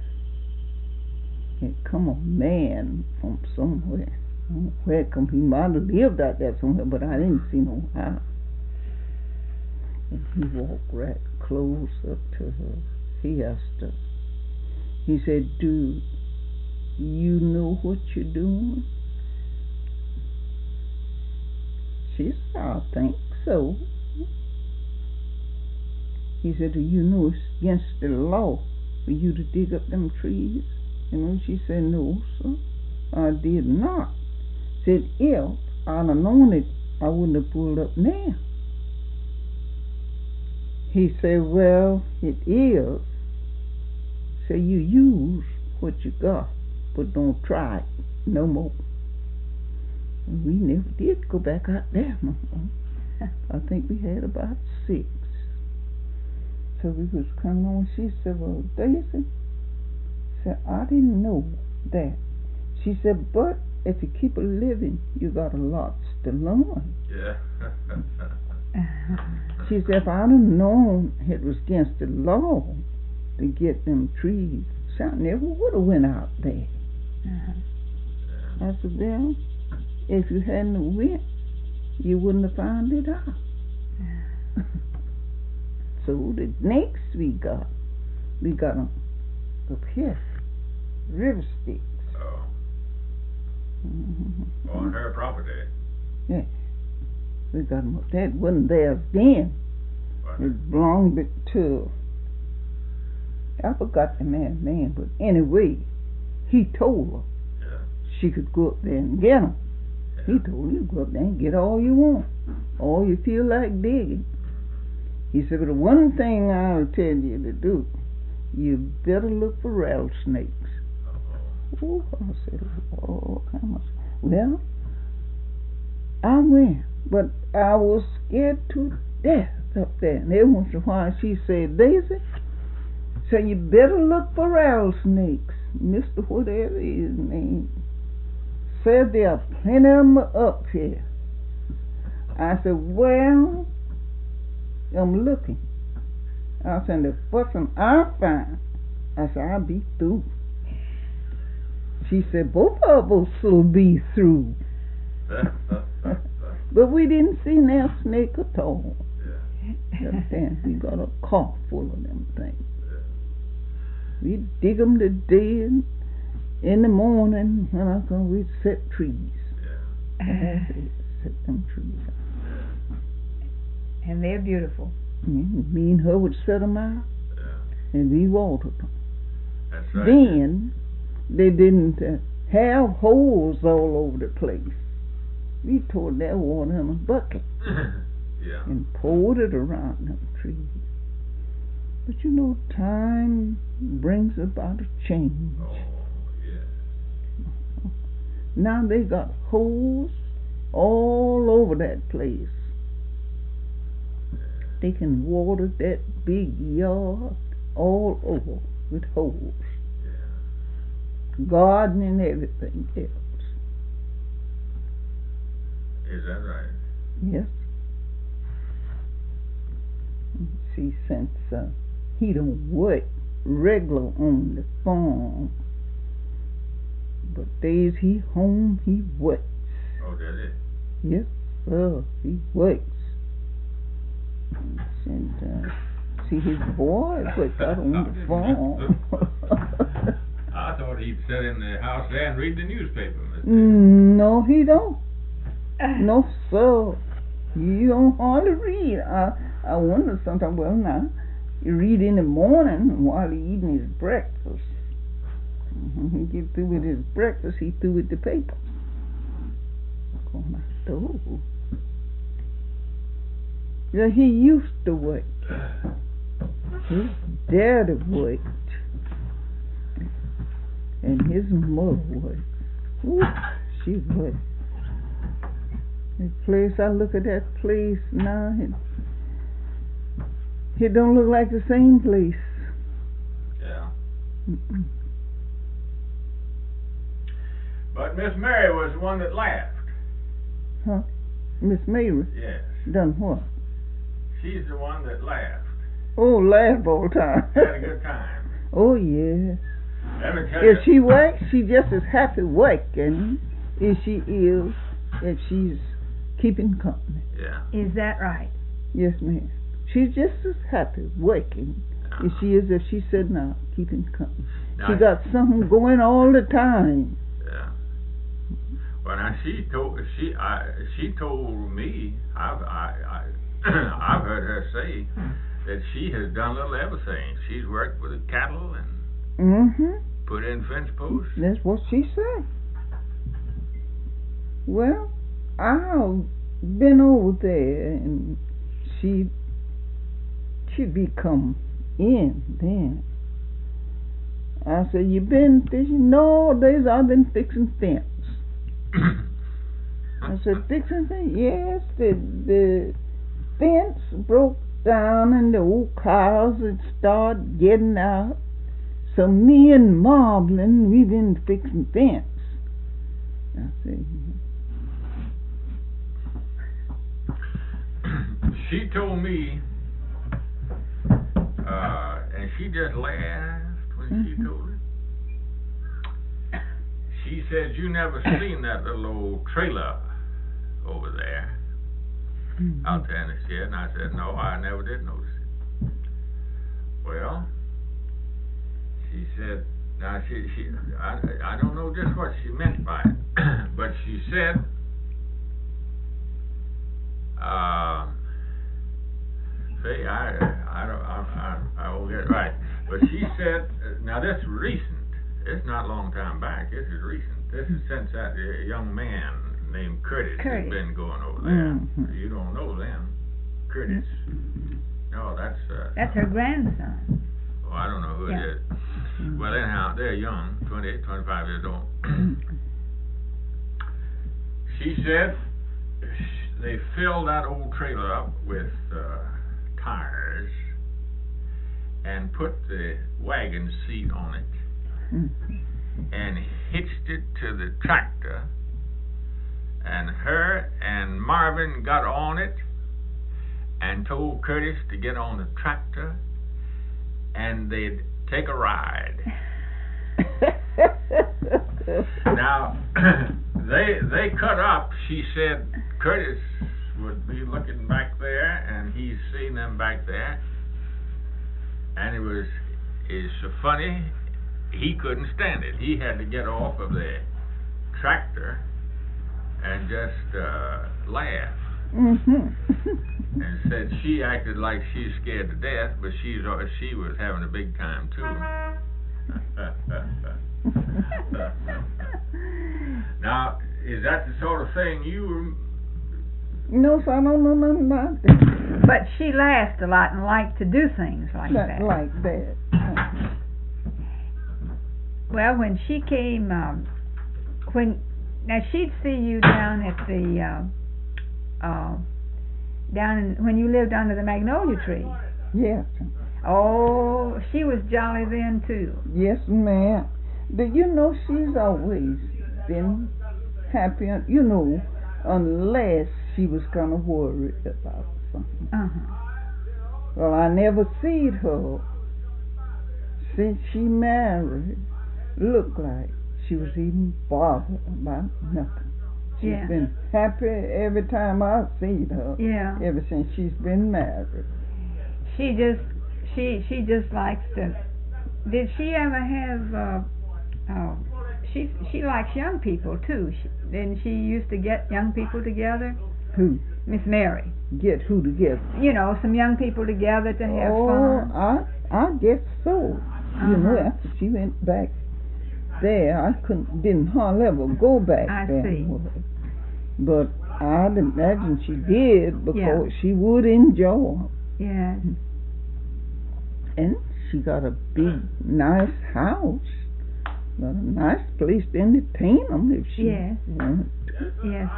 Had come a man from somewhere. I don't know where it come. He might have lived out there somewhere, but I didn't see no house. And he walked right close up to her. He asked her. He said, "Do you know what you're doing?" She said, "I think so." He said, "Do you know it's against the law for you to dig up them trees?" You know, she said, "No, sir, I did not." Said, "If I'd have known it, I wouldn't have pulled up now." He said, "Well, it is. So you use what you got, but don't try it no more." And we never did go back out there no more. I think we had about six. So we was coming on. She said, "Well, Daisy," said, "I didn't know that." She said, "But if you keep a living, you got a lot to learn." Yeah. She said, "If I'd have known it was against the law to get them trees, so I never would have went out there." Uh-huh. Yeah. I said, "Well, if you hadn't went, you wouldn't have found it out." So the next we got, we got them up here, river sticks. Oh. Mm-hmm. On her property. Yeah, we got them up there. It wasn't theirs then. What? It belonged to, I forgot the man's name, but anyway, he told her Yeah. she could go up there and get them. Yeah. He told you go up there and get all you want, all you feel like digging. He said, "But the one thing I'll tell you to do, you better look for rattlesnakes." Uh-oh. Oh, I said, "Oh, how much?" Well, I went But I was scared to death up there. And every once in a while she said, Daisy, so you better look for rattlesnakes. Mister whatever his name said there are plenty of them up here. I said, well, I'm looking. I said, the first one I find, I said, I'll be through. She said, both of us will be through. But we didn't see no snake at all. Yeah. Then we got a car full of them things. Yeah. We dig them today and in the morning when I come, we set trees. Yeah. Set them trees out. Yeah. And they're beautiful. Mm-hmm. Me and her would set them out, yeah. And we watered them. That's right. Then they didn't uh, have holes all over the place. We poured that water in a bucket. Yeah. And poured it around them trees. But you know, time brings about a change. Oh, yeah. Now they got holes all over that place. Yeah. They can water that big yard all over with holes. Yeah. Garden and everything else. Is that right? Yes. See, since uh, he don't work regular on the farm, but days he home, he works. Oh, does he? Yes, sir, he works. And uh, see, his boy works out on the farm. I thought he'd sit in the house there and read the newspaper, Mister No, he don't. No, sir. You don't hardly read. I I wonder sometimes, well, now, you read in the morning while he eating his breakfast. When he get through with his breakfast, he through with the paper. On my stove. Yeah, he used to work. His daddy worked. And his mother worked. Ooh, she worked. The place, I look at that place now, it, it don't look like the same place. Yeah. Mm-mm. But Miss Mary was the one that laughed. Huh? Miss Mary? Yes. Done what? She's the one that laughed. Oh, laugh all the time. Had a good time. Oh, yes. Let me tell if you. she works, she just as happy working as she is if she's keeping company. Yeah. Is that right? Yes, ma'am. She's just as happy working uh-huh. as she is if she said no, keeping company. Now, she got something going all the time. Yeah. Well, now she told she I she told me I've I, I I've heard her say that she has done a little everything. She's worked with the cattle and mm-hmm. put in fence posts. That's what she said. Well, I've been over there and she she'd be come in then. I said, you been fishing? No, days I've been fixing fence. I said, fixing fence? Yes, the the fence broke down and the old cows had started getting out. So me and Marblin, we been fixing fence. I said, she told me, uh, and she just laughed when mm-hmm. she told it. She said, you never seen that little old trailer over there, mm-hmm. out there in the shed. And I said, no, I never did notice it. Well, she said, now she, she I, I don't know just what she meant by it, but she said, um, see, I, I don't, I, I, I won't get it right, but she said, now this is recent, it's not a long time back, this is recent, this is since that uh, young man named Curtis, Curtis has been going over there. Mm-hmm. You don't know them, Curtis. No, that's, uh, that's her grandson. Oh, I don't know who yeah. it is. Mm-hmm. Well, anyhow, they're young, twenty-eight, twenty-five years old. She said they filled that old trailer up with uh, tires and put the wagon seat on it Mm-hmm. and hitched it to the tractor, and her and Marvin got on it and told Curtis to get on the tractor and they'd take a ride. Now they they cut up. She said Curtis would be looking back there and he's seen them back there, and it was it's so funny. He couldn't stand it. He had to get off of the tractor and just uh, laugh. Mm-hmm. And said she acted like she's scared to death, but she's uh, she was having a big time too. Now, is that the sort of thing you? No, so I don't know nothing about that. But she laughed a lot and liked to do things like Not that. like that. Uh-huh. Well, when she came, um, when now she'd see you down at the uh, uh, down in, when you lived under the magnolia tree. Yes. Oh, she was jolly then too. Yes, ma'am. Do you know she's always been happy, you know, unless she was kind of worried about something. Uh-huh. Well, I never seen her since she married look like she was even bothered about nothing. She's Yeah. been happy every time I've seen her. Yeah. Ever since she's been married. She just she she just likes to. Did she ever have? Uh, oh, she she likes young people too. She, then she used to get young people together. Who? Miss Mary. Get who together? You know, some young people together to have oh, fun. I I guess so. Uh-huh. You know, after she went back there, I couldn't didn't hardly ever go back I there. see. But I'd imagine she did because Yeah. she would enjoy. Yes. And she got a big, nice house. Got a nice place to entertain them if she Yes. wanted. Yes.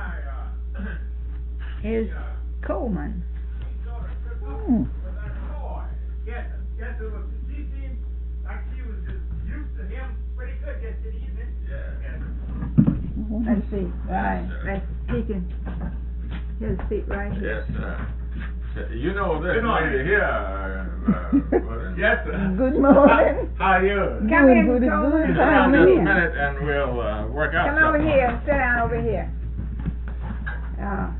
Is Coleman. Hmm. Yes, yes, it was. She seemed like she was just used to him pretty good yesterday evening. Yeah. Let's see. Right. Let's he can. His seat right here. Yes, sir. So, you know this Good morning. lady here. Uh, uh, Yes, sir. Good morning. How are you? Come Doing in, pretty Coleman. good. Sit Come down over just a here. minute and we'll uh, work out Come over something. here. Sit down over here. Uh,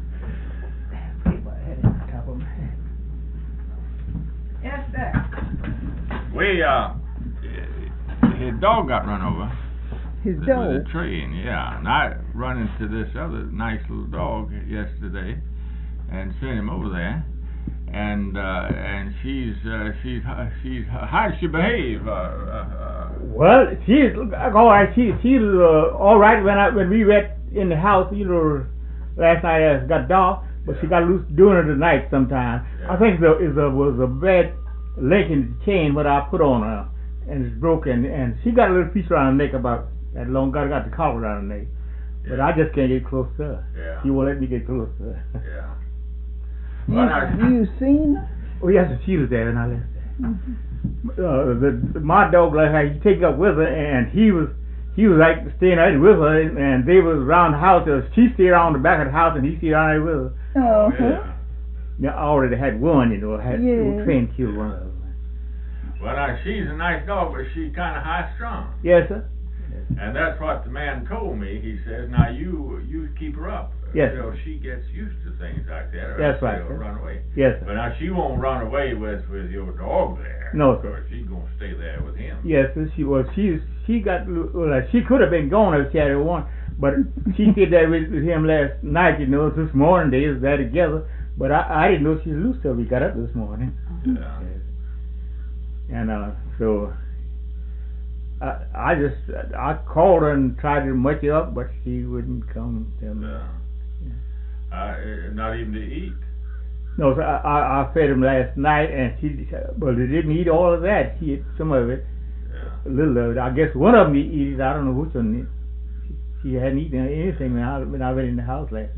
yes, sir. We, uh, his dog got run over. His With dog. a train, yeah. And I run into this other nice little dog yesterday and sent him over there. And uh, and she's uh, she's she's how does she behave? Uh, uh, Well, she's all right. She she's uh, all right when I when we went in the house. You know, last night it got dark, but she got loose during the night sometime. Yeah. I think the is a was a bad link in the chain what I put on her, and it's broken. And she got a little piece around her neck about that long. Got got the collar around her neck, but yeah. I just can't get close to her. Yeah. She won't let me get close to her. Yeah. You, Well, I- you seen her? Oh yes, she was there, and I left there. Mm-hmm. Uh, the, my dog like how he take up with her, and he was he was like staying right with her, and they was around the house. Uh, she stayed around the back of the house, and he stayed around there with her. Uh-huh. Yeah. Now, I already had one, you know, had Yeah. the train killed one of them. Well, now she's a nice dog, but she's kind of high strung, Yes, sir. and that's what the man told me. He says, "Now you you keep her up Yes. until she gets used to things like that, or That's else right, she'll sir. run away." Yes, sir. But now she won't run away with with your dog there. No, sir. Because she's gonna stay there with him. Yes, sir. She was. She she got. Well, she could have been gone if she had one, but she stayed there with, with him last night. You know, this morning they was there together. But I, I didn't know she was loose till we got up this morning. Yeah. Yes. And uh, so I I just I called her and tried to much her up, but she wouldn't come. Tell me. Yeah. Uh, not even to eat. No, so I, I I fed him last night, and she well, they didn't eat all of that. She ate some of it, Yeah. a little of it. I guess one of them eat it. I don't know which one. She, she hadn't eaten anything when I when I went in the house last night. Well,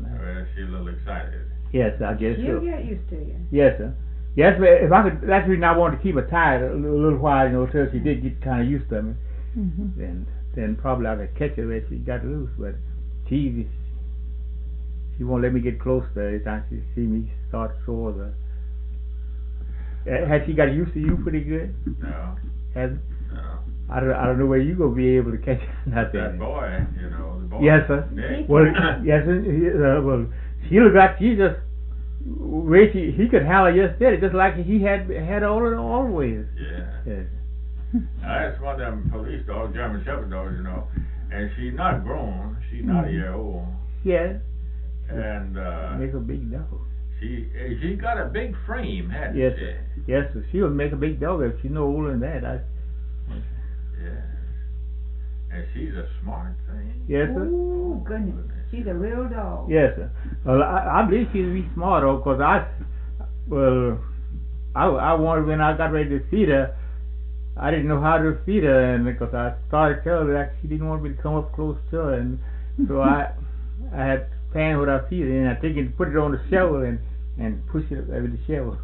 guess she's a little excited. Yes, I guess She'll so. get used to you. Yes, sir. Yes, but if I could, that's the reason I wanted to keep her tied a little, little while, you know, till she did get kind of used to me. Mm-hmm. Then, then probably I could catch her when she got loose. But she, she won't let me get close to her every time she see me start sores. Her. Uh, has she got used to you pretty good? No, Hasn't? no. I don't, I don't know where you gonna be able to catch nothing. That boy, you know, the boy. Yes, sir. Nick. Well, yes, sir. He, uh, well, she looked like she just way she he could holler just did it, just like he had had all always. Yeah. Yes. Uh, that's one of them police dogs, German Shepherd dogs, you know, and she's not grown. She's not a year old, Yes. and uh, Make a big dog. she eh, she got a big frame, hasn't Yes, she? sir. Yes, sir. She would make a big dog if she's no older than that. I, Yes. And she's a smart thing. yes, sir. Oh, goodness. She's a real dog. Yes, sir. Well, I, I believe she'd be smart, though, because I, well, I, I wanted, when I got ready to feed her, I didn't know how to feed her, and because I started telling her that she didn't want me to come up close to her, and so I, I had pan with her feet, and I think and put it on the shovel and and push it over the shovel.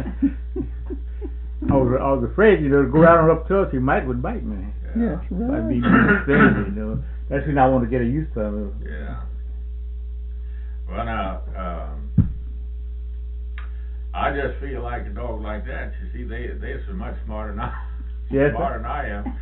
I was, I was afraid, you know, to go out and up to her, she might would bite me. Yes, I'd right. be crazy, you know. That's when I want to get her used to her. Yeah. Well, now, um, I just feel like a dog like that. You see, they they're so much smarter than I, Yes, smarter than I am.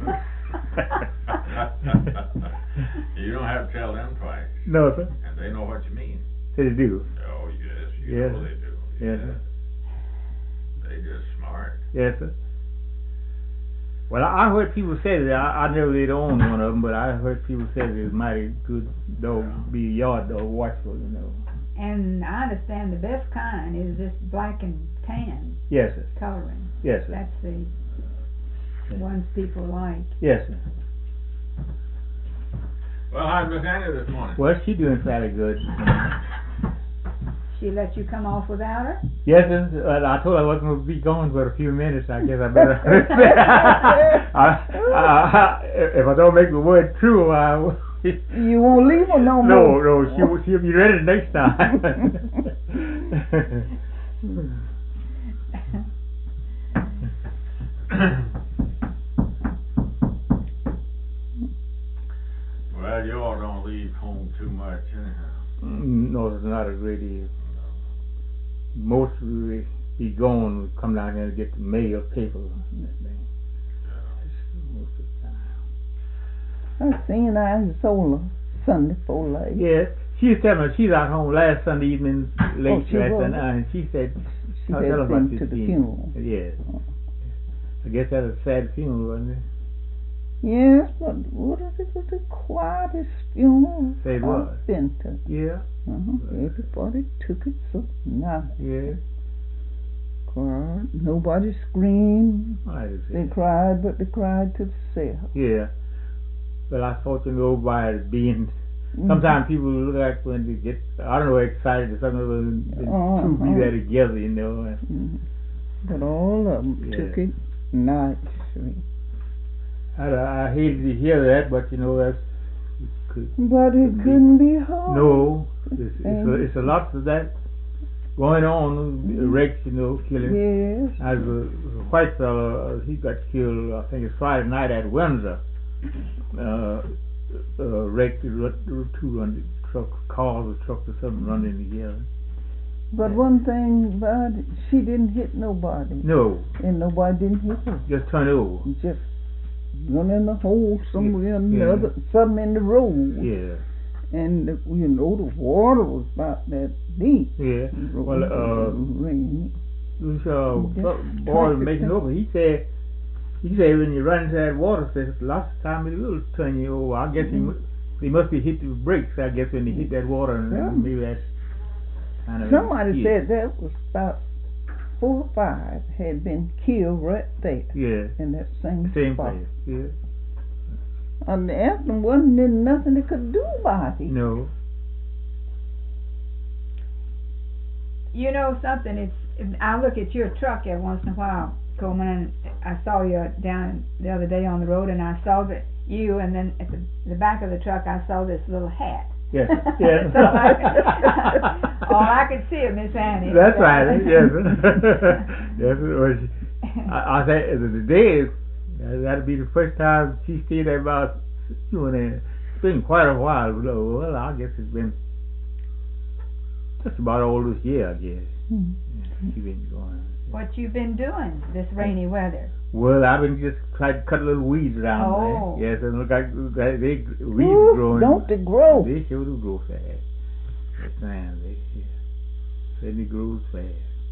You don't have to tell them twice, No, sir. and they know what you mean. They do. Oh yes, you Yes. know they do. Yes, Yeah. sir. They just smart. Yes, sir. Well, I I heard people say that. I, I never did own one of them, but I heard people say that it's mighty good dog, be a yard dog, watchful, you know. And I understand the best kind is this black and tan Yes, sir. coloring. Yes, sir. That's the Yeah. ones people like. Yes, sir. Well, how's Miss Annie this morning? Well, she doing fairly good. She let you come off without her? Yes, sir. Uh, I told her I wasn't going to be gone for a few minutes. I guess I better. I, I, I, if I don't make the word true, I. You won't leave her no No, more. no, she will- she'll be ready next time. Well, you all don't leave home too much, anyhow. No, it's not a great deal. Most of we be gone, we come down here and get the mail, paper, and that thing. Most of the time. I seen Isola Sunday for late. Yes, she was telling me she's out home last Sunday evening, late Oh, she last was? night, and she said, She oh, had tell us about been this to the scene. funeral. Yes. Oh. I guess that was a sad funeral, wasn't it? Yes, but what is it was the quietest funeral Say I've what? been to. Yeah, Uh-huh. Everybody took it so nice. yeah. Cried. Nobody screamed. I just They said, cried, but they cried to themselves. yeah. Well, I thought you know by it being. Mhm. Sometimes people look like when they get, I don't know, excited or something, when they Uh-huh. two be there together, you know. and- Mhm. But all of them Yeah. took it nicely. I, I hated to hear that, but you know, that's. It could, But it Could be. couldn't be hard. no, it's, it's, a, And- it's a lot of that going on, Rex, you know, killing. Yes. As a, a white fella, uh, he got killed, I think it's Friday night at Windsor. Uh, uh, wrecked the two hundred truck, cars or trucks or something running together. But one thing about it, she didn't hit nobody. No, And nobody didn't hit her. just turn over. Just run in the hole somewhere or Yeah. another, something in the road. Yeah, And, the, you know, the water was about that deep. yeah. The Well, road uh, was raining. this uh, Just boy traffic making thing. over, he said, he said when you run into that water, says lots of time it will turn you over. I guess he, Mhm. mu- he must be hit the brakes, I guess, when he hit that water, and Yeah. maybe that's kind of. Somebody yeah. said that was about four or five had been killed right there Yeah, in that same, same spot. place. Yeah, And the anthem wasn't there nothing they could do about it. no. You know something, it's, I look at your truck every once in a while, Coleman, and I saw you down the other day on the road, and I saw that you, and then at the, the back of the truck I saw this little hat. Yes, yes. All I could see of Miss Annie. That's right. Yes. Yes. Well, she, I, I say the day is that'll be the first time she stayed there about you know, it's been quite a while. Well, I guess it's been just about all this year. I guess. Hmm. Yeah, she's been going. What you been doing this rainy weather? Well, I've been just trying to cut little weeds around Oh. there. Yes, and look like they, they weeds Ooh, growing. don't they grow? They sure do grow fast. Yes, man, they yeah. Certainly grows fast.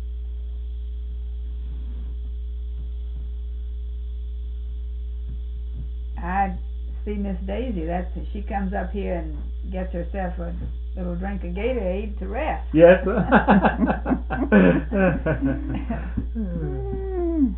I see Miss Daisy. That's she comes up here and gets herself a little drink of Gatorade to rest. Yes. Mm.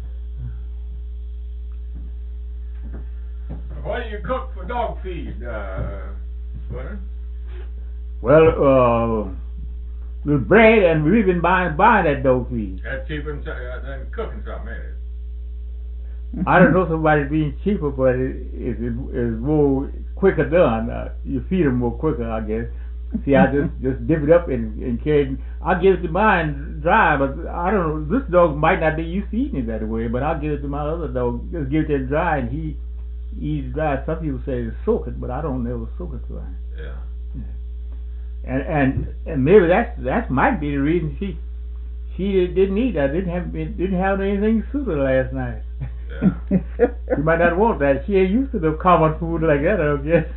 What do you cook for dog feed, uh, Splitter? Well, uh, with bread, and we've been buying buying that dog feed. That's cheaper than, uh, than cooking something, ain't it? I don't know somebody being cheaper, but it, it, it, it's more quicker done. Uh, you feed them more quicker, I guess. See, I just just dip it up and, and carry. I give it to mine dry, but I don't know. This dog might not be used to eating it that way, but I'll give it to my other dog. Just give it to him dry, and he eats dry. Some people say soak it, but I don't never soak it dry. Yeah. And and and maybe that's that might be the reason she she didn't eat. I didn't have didn't have anything to suit her last night. Yeah. She might not want that. She ain't used to the common food like that, I guess.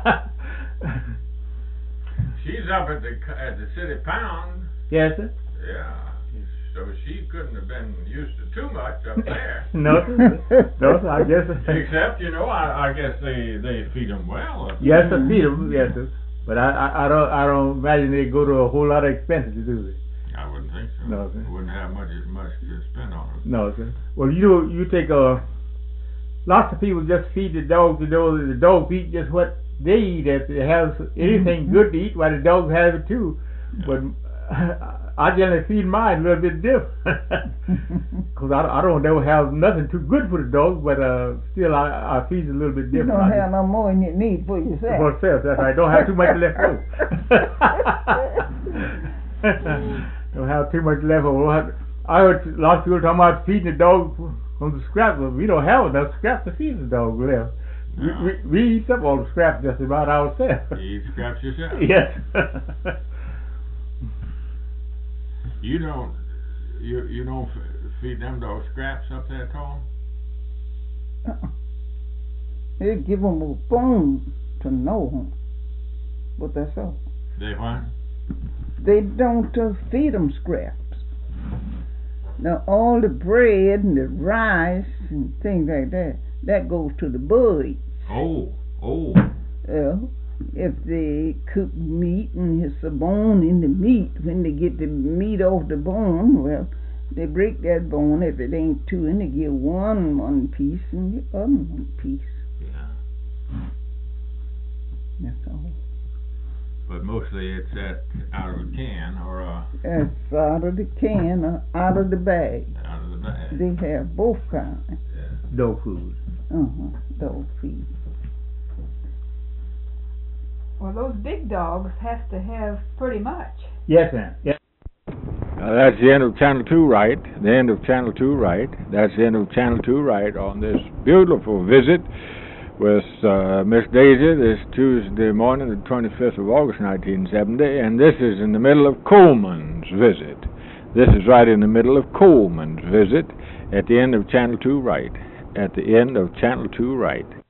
She's up at the at the city pound. Yes, sir. Yeah. So she couldn't have been used to too much up there. No, sir. No, sir. I guess. Except, you know, I, I guess they, they feed them well. Up Yes, sir. Feed them. Yes, sir. But I, I I don't I don't imagine they go to a whole lot of expenses to do it. I wouldn't think so. No, sir. Wouldn't have much much to spend on them. No, sir. Well, you you take a. Lots of people just feed the dogs. You know, the dogs eat just what they eat. If they have anything good to eat, why the dogs have it too. Yeah. But I generally feed mine a little bit different, because I, I don't ever have nothing too good for the dogs, but uh, still I, I feed a little bit You different. don't I have no more than you need for yourself. For myself, that's right. I don't have too much left over. Don't have too much left over. I heard lots of people talking about feeding the dogs from the scraps, but we don't have enough scraps to feed the dogs left. No. We, we, we eat up all the scraps just about ourselves. You eat scraps yourself. Yes. You don't you you don't f- feed them those scraps up there, Tom? Uh-uh. They give them a bone to know them, but that's all. They what? They don't uh, feed them scraps. Now all the bread and the rice and things like that, that goes to the birds. Oh, oh. Well, if they cook meat and there's a bone in the meat, when they get the meat off the bone, well, they break that bone. If it ain't two, and they give one one piece and the other one piece. Yeah. That's all. But mostly it's at out of a can or a That's out of the can or out of the bag. out of the bag. They have both kinds. Yeah. Dog food. Uh-huh, dog feed. Well, those big dogs have to have pretty much. Yes, ma'am. Yes. Uh, that's the end of Channel two Right. The end of Channel two Right. That's the end of Channel two Right on this beautiful visit with uh, Miss Daisy this Tuesday morning, the twenty-fifth of August, nineteen seventy. And this is in the middle of Coleman's visit. This is right in the middle of Coleman's visit at the end of Channel two Right. At the end of Channel two Right.